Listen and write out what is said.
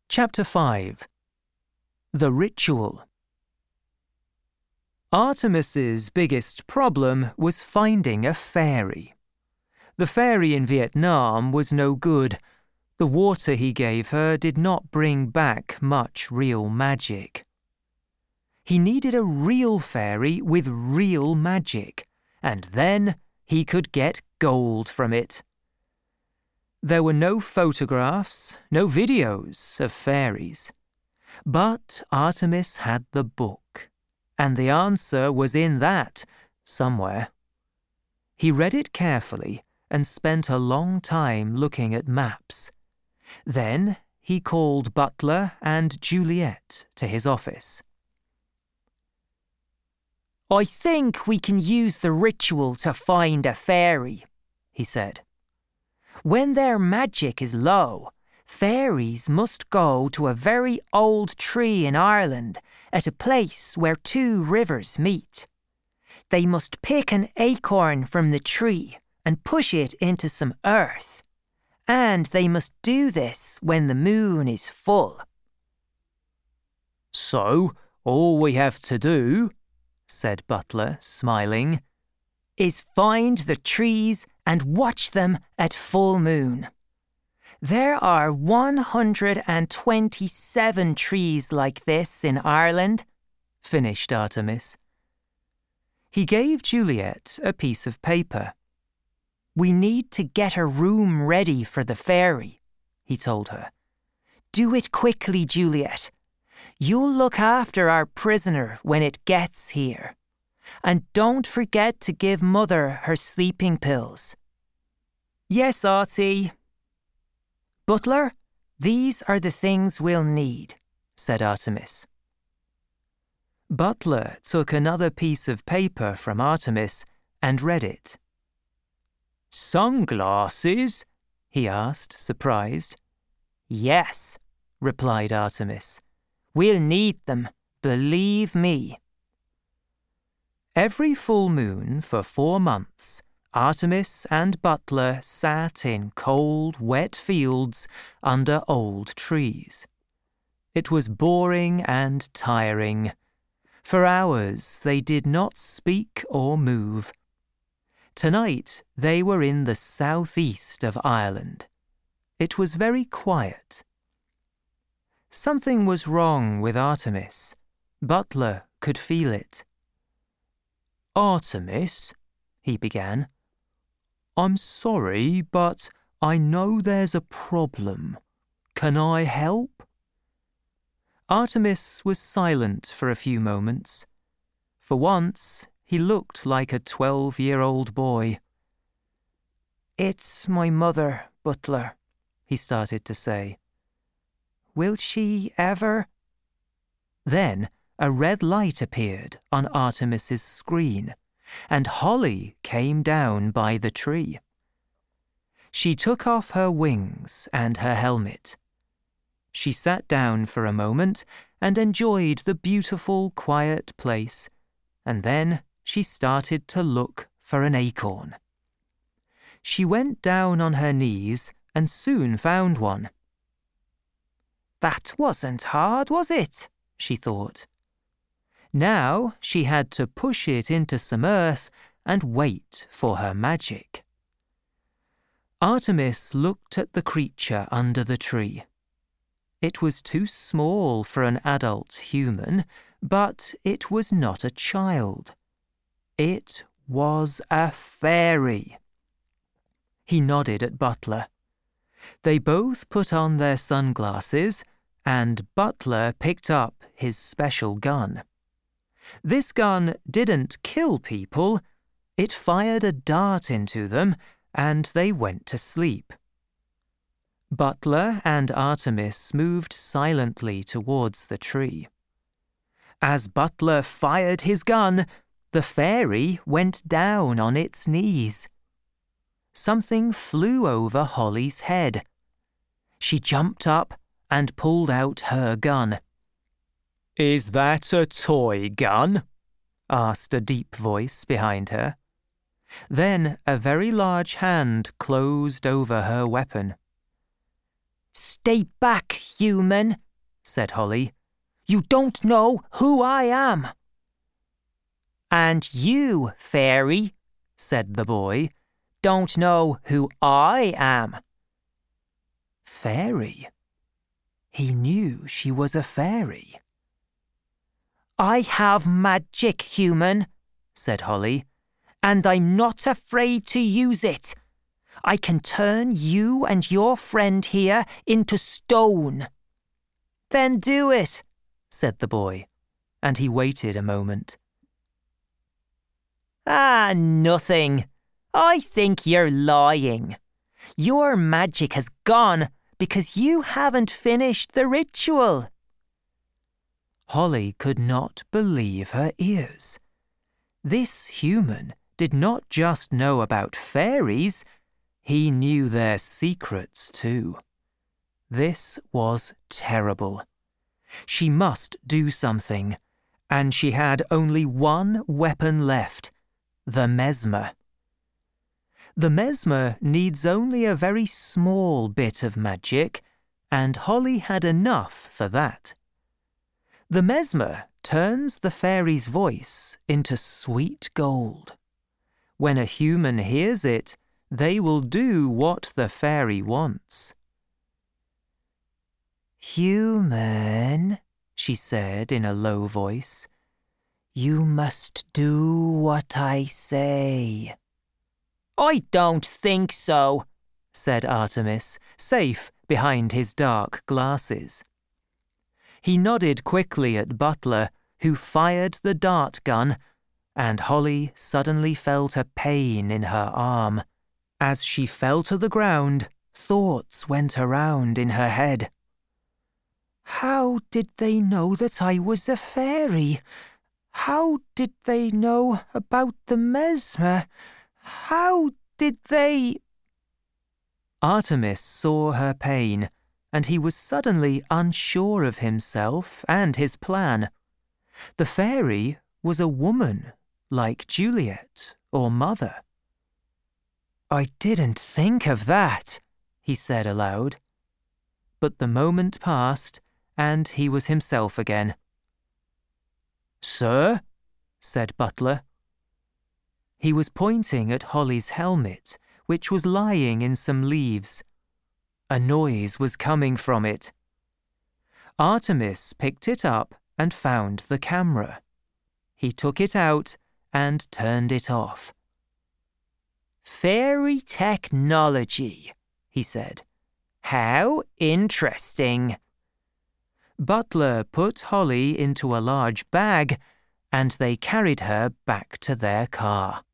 Chapter 5. The Ritual. Artemis's biggest problem was finding a fairy. The fairy in Vietnam was no good. The water he gave her did not bring back much real magic. He needed a real fairy with real magic, and then he could get gold from it. There were no photographs, no videos of fairies. But Artemis had the book, and the answer was in that somewhere. He read it carefully and spent a long time looking at maps. Then he called Butler and Juliet to his office. "I think we can use the ritual to find a fairy," he said. "When their magic is low, fairies must go to a very old tree in Ireland at a place where two rivers meet. They must pick an acorn from the tree and push it into some earth, and they must do this when the moon is full." "So, all we have to do," said Butler, smiling, "is find the trees and watch them at full moon. There are 127 trees like this in Ireland," finished Artemis. He gave Juliet a piece of paper. "We need to get a room ready for the fairy," he told her. "Do it quickly, Juliet. You'll look after our prisoner when it gets here. And don't forget to give Mother her sleeping pills." "Yes, Artie." "Butler, these are the things we'll need," said Artemis. Butler took another piece of paper from Artemis and read it. "Sunglasses?" he asked, surprised. "Yes," replied Artemis. "We'll need them, believe me." Every full moon for 4 months, Artemis and Butler sat in cold, wet fields under old trees. It was boring and tiring. For hours they did not speak or move. Tonight they were in the southeast of Ireland. It was very quiet. Something was wrong with Artemis. Butler could feel it. "Artemis," he began, "I'm sorry, but I know there's a problem. Can I help?" Artemis was silent for a few moments. For once, he looked like a 12-year-old boy. "It's my mother, Butler," he started to say. "Will she ever—" Then a red light appeared on Artemis's screen, and Holly came down by the tree. She took off her wings and her helmet. She sat down for a moment and enjoyed the beautiful, quiet place, and then she started to look for an acorn. She went down on her knees and soon found one. "That wasn't hard, was it?" she thought. Now she had to push it into some earth and wait for her magic. Artemis looked at the creature under the tree. It was too small for an adult human, but it was not a child. It was a fairy. He nodded at Butler. They both put on their sunglasses, and Butler picked up his special gun. This gun didn't kill people. It fired a dart into them, and they went to sleep. Butler and Artemis moved silently towards the tree. As Butler fired his gun, the fairy went down on its knees. Something flew over Holly's head. She jumped up and pulled out her gun. "Is that a toy gun?" asked a deep voice behind her. Then a very large hand closed over her weapon. Stay back, human, said Holly. You don't know who I am. And you, fairy, said the boy, don't know who I am. Fairy? He knew she was a fairy. I have magic, human, said Holly, and I'm not afraid to use it. I can turn you and your friend here into stone. Then do it, said the boy, and he waited a moment. Ah, nothing. I think you're lying. Your magic has gone because you haven't finished the ritual. Holly could not believe her ears. This human did not just know about fairies, he knew their secrets too. This was terrible. She must do something, and she had only one weapon left, the mesmer. The mesmer needs only a very small bit of magic, and Holly had enough for that. The mesmer turns the fairy's voice into sweet gold. When a human hears it, they will do what the fairy wants. Human, she said in a low voice, you must do what I say. I don't think so, said Artemis, safe behind his dark glasses. He nodded quickly at Butler, who fired the dart gun, and Holly suddenly felt a pain in her arm. As she fell to the ground, thoughts went around in her head. How did they know that I was a fairy? How did they know about the mesmer? How did they... Artemis saw her pain, and he was suddenly unsure of himself and his plan. The fairy was a woman, like Juliet or Mother. I didn't think of that, he said aloud. But the moment passed, and he was himself again. Sir? Said Butler. He was pointing at Holly's helmet, which was lying in some leaves. A noise was coming from it. Artemis picked it up and found the camera. He took it out and turned it off. Fairy technology, he said. How interesting. Butler put Holly into a large bag, and they carried her back to their car.